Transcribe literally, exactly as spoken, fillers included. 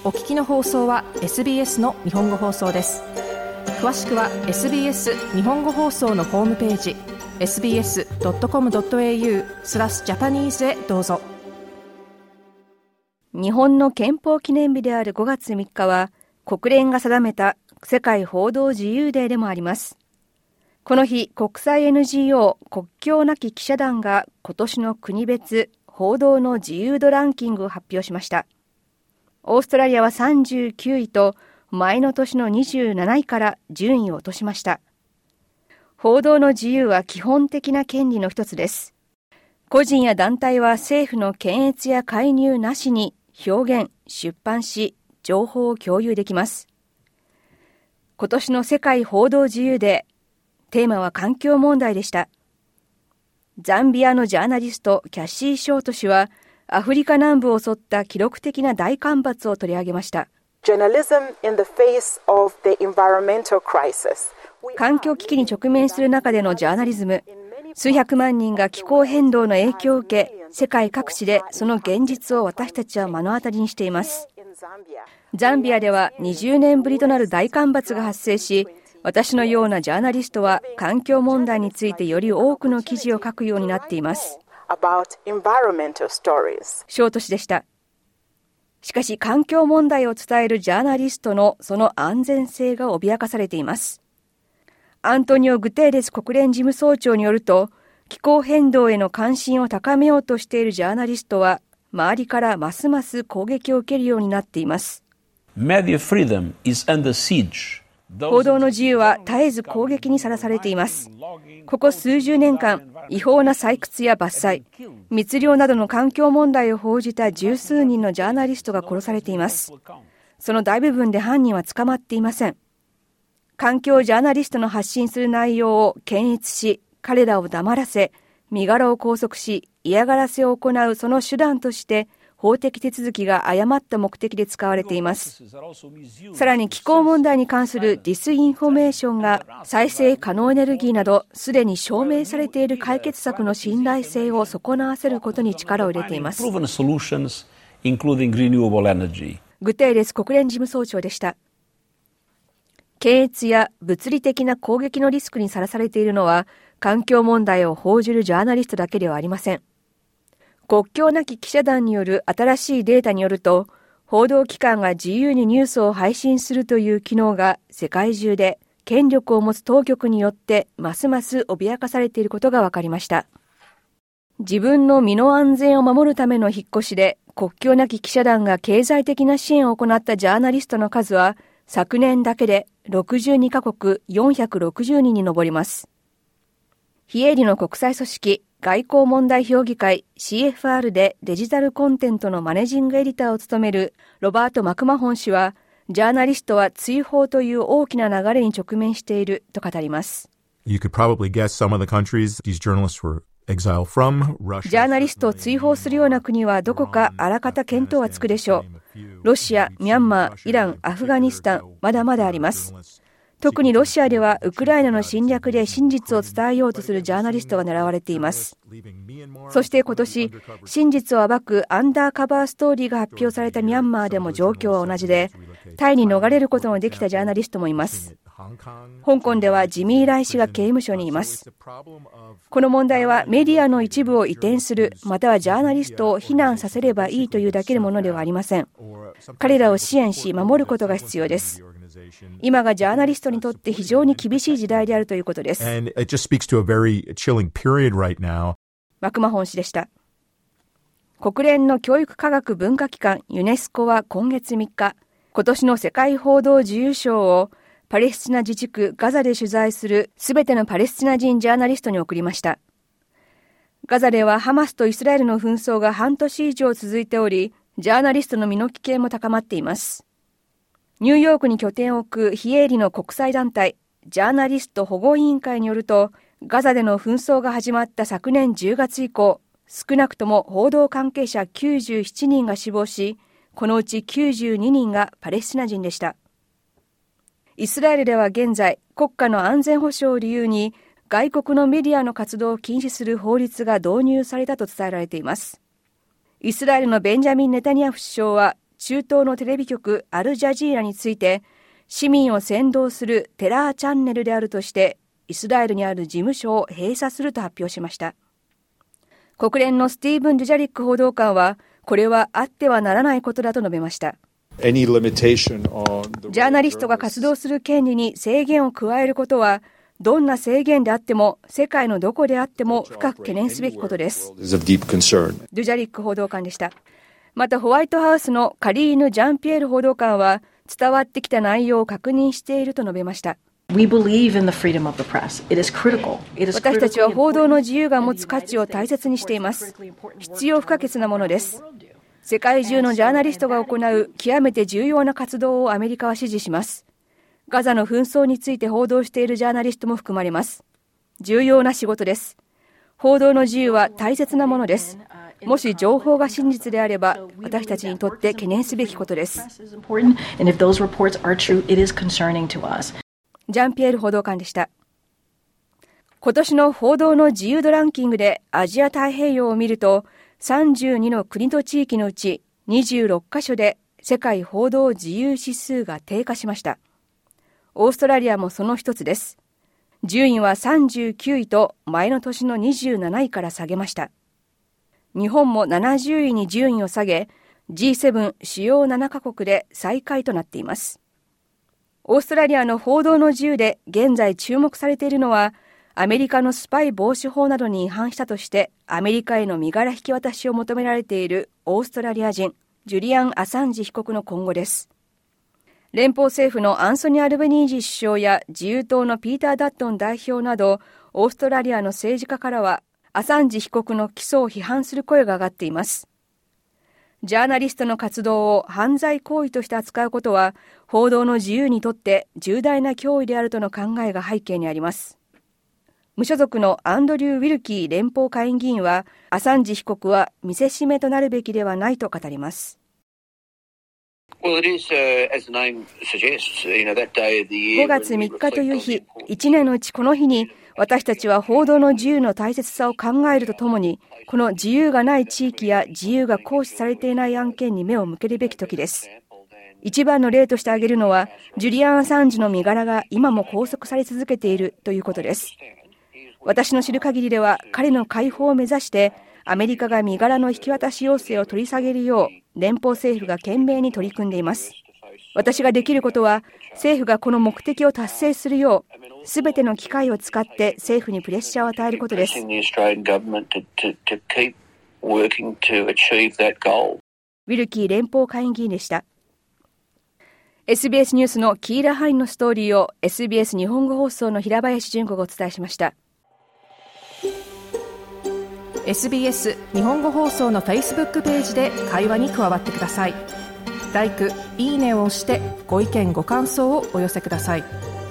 お聞きの放送は エスビーエス の日本語放送です。詳しくは エスビーエス 日本語放送のホームページ エスビーエスドットコムドットエーユー スラスジャパニーズへどうぞ。 日本の憲法記念日であるごがつみっかは国連が定めた世界報道自由デーでもあります。この日、国際 エヌジーオー 国境なき記者団が今年の国別報道の自由度ランキングを発表しました。オーストラリアはさんじゅうきゅういと前の年のにじゅうなないから順位を落としました。報道の自由は基本的な権利の一つです。個人や団体は政府の検閲や介入なしに表現、出版し、情報を共有できます。今年の世界報道自由デー、テーマは環境問題でした。ザンビアのジャーナリストキャシー・ショート氏はアフリカ南部を襲った記録的な大干ばつを取り上げました。環境危機に直面する中でのジャーナリズム、数百万人が気候変動の影響を受け、世界各地でその現実を私たちは目の当たりにしています。ザンビアではにじゅうねんぶりとなる大干ばつが発生し、私のようなジャーナリストは環境問題についてより多くの記事を書くようになっています。ショート氏でした。しかし環境問題を伝えるジャーナリストのその安全性が脅かされています。アントニオ・グテーレス国連事務総長によると、気候変動への関心を高めようとしているジャーナリストは周りからますます攻撃を受けるようになっています。 Media freedom is under siege. 報道の自由は絶えず攻撃にさらされています。ここ数十年間、違法な採掘や伐採、密猟などの環境問題を報じた十数人のジャーナリストが殺されています。その大部分で犯人は捕まっていません。環境ジャーナリストの発信する内容を検閲し、彼らを黙らせ、身柄を拘束し、嫌がらせを行うその手段として、法的手続きが誤った目的で使われています。さらに気候問題に関するディスインフォメーションが再生可能エネルギーなどすでに証明されている解決策の信頼性を損なわせることに力を入れています。グテーレス国連事務総長でした。検閲や物理的な攻撃のリスクにさらされているのは環境問題を報じるジャーナリストだけではありません。国境なき記者団による新しいデータによると、報道機関が自由にニュースを配信するという機能が世界中で権力を持つ当局によってますます脅かされていることが分かりました。自分の身の安全を守るための引っ越しで国境なき記者団が経済的な支援を行ったジャーナリストの数は昨年だけでろくじゅうにかこくよんひゃくろくじゅうにんに上ります。非営利の国際組織外交問題評議会 シーエフアール でデジタルコンテントのマネジングエディターを務めるロバート・マクマホン氏は、ジャーナリストは追放という大きな流れに直面していると語ります。 You could probably guess some of the countries these journalists were exiled from. ジャーナリストを追放するような国はどこかあらかた見当はつくでしょう。ロシア、ミャンマー、イラン、アフガニスタン、まだまだあります。特にロシアではウクライナの侵略で真実を伝えようとするジャーナリストが狙われています。そして今年、真実を暴くアンダーカバーストーリーが発表されたミャンマーでも状況は同じで、タイに逃れることのできたジャーナリストもいます。香港ではジミー・ライ氏が刑務所にいます。この問題はメディアの一部を移転する、またはジャーナリストを非難させればいいというだけのものではありません。彼らを支援し守ることが必要です。今がジャーナリストにとって非常に厳しい時代であるということです。マクマホン氏でした。国連の教育科学文化機関ユネスコは今月みっか、今年の世界報道自由賞をパレスチナ自治区ガザで取材するすべてのパレスチナ人ジャーナリストに送りました。ガザではハマスとイスラエルの紛争が半年以上続いており、ジャーナリストの身の危険も高まっています。ニューヨークに拠点を置く非営利の国際団体ジャーナリスト保護委員会によると、ガザでの紛争が始まった昨年じゅうがつ以降、少なくとも報道関係者きゅうじゅうななにんが死亡し、このうちきゅうじゅうににんがパレスチナ人でした。イスラエルでは現在、国家の安全保障を理由に外国のメディアの活動を禁止する法律が導入されたと伝えられています。イスラエルのベンジャミン・ネタニヤフ首相は中東のテレビ局アルジャジーラについて、市民を扇動するテラーチャンネルであるとして、イスラエルにある事務所を閉鎖すると発表しました。国連のスティーブン・デュジャリック報道官は、これはあってはならないことだと述べました。ジャーナリストが活動する権利に制限を加えることは、どんな制限であっても、世界のどこであっても深く懸念すべきことです。デュジャリック報道官でした。またホワイトハウスのカリーヌ・ジャンピエール報道官は、伝わってきた内容を確認していると述べました。 We believe in the freedom of the press. It is critical. It is 私たちは報道の自由が持つ価値を大切にしています。必要不可欠なものです。世界中のジャーナリストが行う極めて重要な活動をアメリカは支持します。ガザの紛争について報道しているジャーナリストも含まれます。重要な仕事です。報道の自由は大切なものです。もし情報が真実であれば、私たちにとって懸念すべきことです。ジャンピエール報道官でした。今年の報道の自由度ランキングでアジア太平洋を見ると、さんじゅうにの国と地域のうちにじゅうろっカ所で世界報道自由指数が低下しました。オーストラリアもその一つです。順位はさんじゅうきゅういと前の年のにじゅうなないから下げました。日本もななじゅういに順位を下げ、ジーセブン 主要ななカ国で最下位となっています。オーストラリアの報道の自由で現在注目されているのは、アメリカのスパイ防止法などに違反したとしてアメリカへの身柄引き渡しを求められているオーストラリア人ジュリアン・アサンジ被告の今後です。連邦政府のアンソニー・アルベニージー首相や自由党のピーター・ダットン代表などオーストラリアの政治家からはアサンジ被告の起訴を批判する声が上がっています。ジャーナリストの活動を犯罪行為として扱うことは報道の自由にとって重大な脅威であるとの考えが背景にあります。無所属のアンドリュー・ウィルキー連邦下院議員はアサンジ被告は見せしめとなるべきではないと語ります。 ごがつみっかという日、いちねんのうちこの日に私たちは報道の自由の大切さを考えるとともに、この自由がない地域や自由が行使されていない案件に目を向けるべき時です。一番の例として挙げるのは、ジュリアン・アサンジの身柄が今も拘束され続けているということです。私の知る限りでは、彼の解放を目指して、アメリカが身柄の引き渡し要請を取り下げるよう、連邦政府が懸命に取り組んでいます。私ができることは、政府がこの目的を達成するよう、すべての機会を使って政府にプレッシャーを与えることです。ウィルキー連邦下院議員でした。エスビーエス ニュースのキーラ・ハインのストーリーを エスビーエス 日本語放送の平林純子がお伝えしました。 エスビーエス 日本語放送の Facebook ページで会話に加わってください。ライク、いいねを押してご意見ご感想をお寄せください。